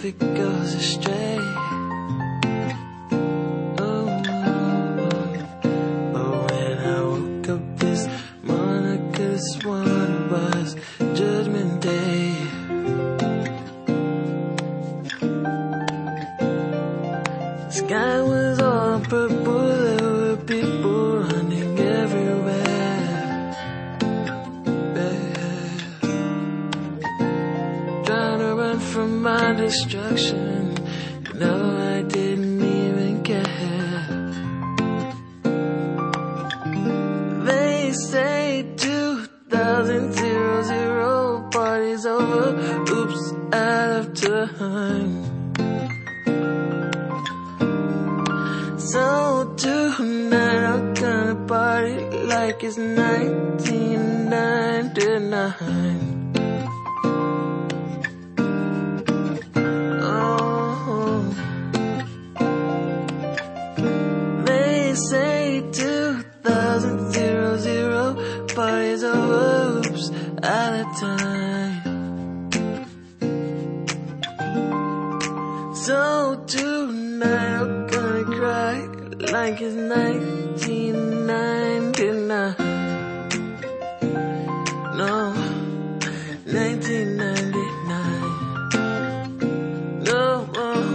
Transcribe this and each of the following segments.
if it goes astray. But when I woke up this morning, I could have sworn it was Judgment Day. The sky was all purple, there were people running everywhere. Trying to run from my destruction, no, I didn't even care. They say 2000 party's over, oops, out of time. So tonight I'm gonna party like it's 1999. Oh, they say 2000 party's over, oops, out of time. So tonight I'm gonna cry like it's 1999. No, 1999. No,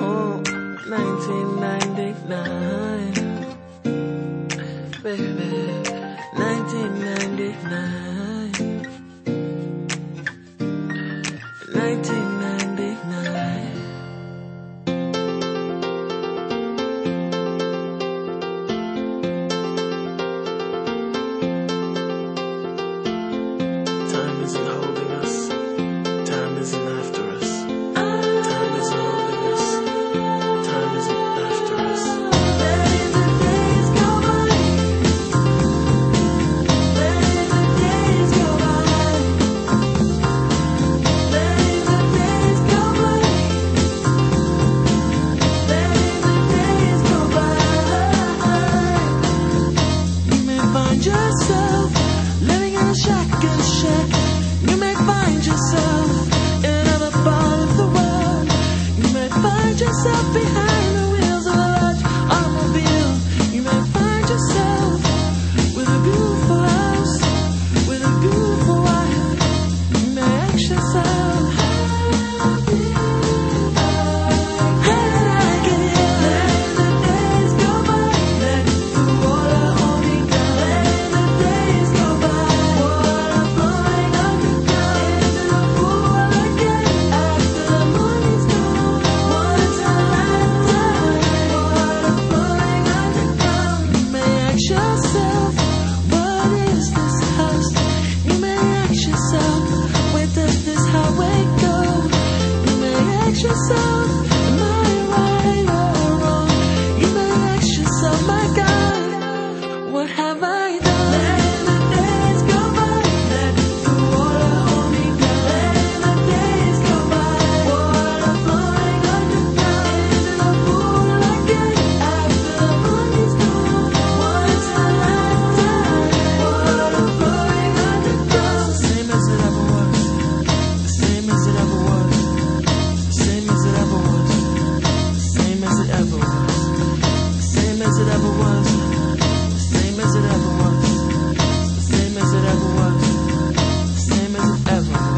1999. Baby, 1999. 1999. Time isn't holding us. Time isn't after us. Time isn't holding us. Time isn't after us. Let the days go by. Let the days go by. Let the days go by. Let the days go by. You may find yourself living in a shotgun shack. You may find yourself in another part of the world. You may find yourself behind the wheels of a large automobile. You may find yourself with a beautiful house, with a beautiful wife. You may ask yourself, how did I get here? Let the days go by. Let the water hold me down. Let the days go by. Water flowing underground into the pool again. After the morning's gone, once in a lifetime. Water flowing underground. You may ask yourself, what is this house? You may ask yourself, where does this highway go? You may ask yourself, am I right or wrong? You may ask yourself, my God, what have I done? Let the days go by. Let the water hold me down. Let the days go by. Water flowing underground into the pool again. After the money's gone, once in a lifetime. Water flowing underground. Same as it ever was. Same as it ever was. Same as it ever was. Same as it ever was. Same as it ever was. Same as it ever was. Same as it ever was. Same as it ever was.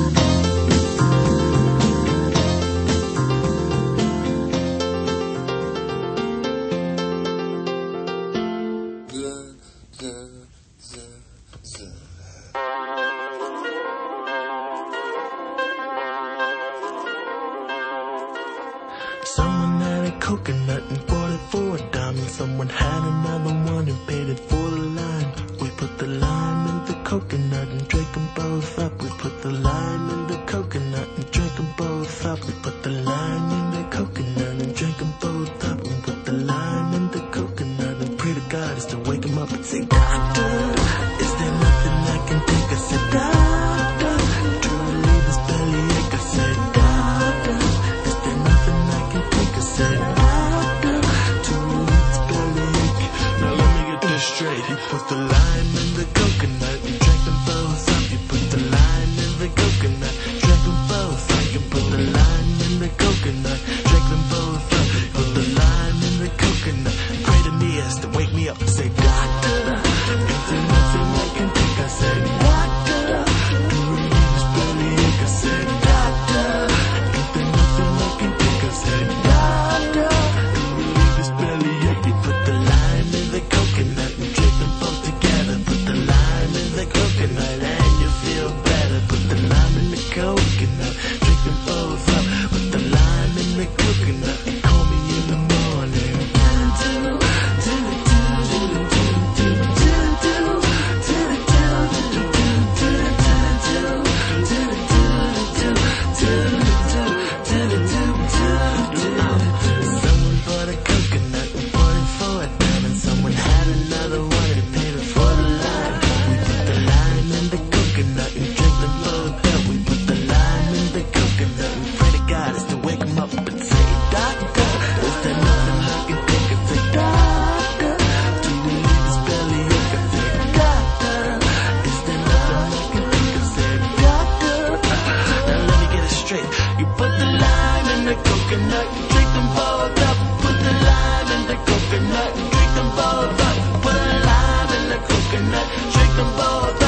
Someone had a coconut and bought it for a dime, and someone had another one and paid it for the lime. We put the lime in the coconut and drank them both up. We put the lime in the coconut and drank them both up. We put the lime in the coconut and drank them both up. We put the lime in the coconut and pray to God is to wake him up and say, Doctor, is there nothing I can take? I said, Doctor, to relieve his bellyache. I said, Doctor, is there nothing I can take? I said, Doctor, to relieve his bellyache. Now let me get this straight. He put the lime in the coconut and drank them both up. You put the lime in the coconut, drank them both up. You put the lime in the coconut. and shake them balls.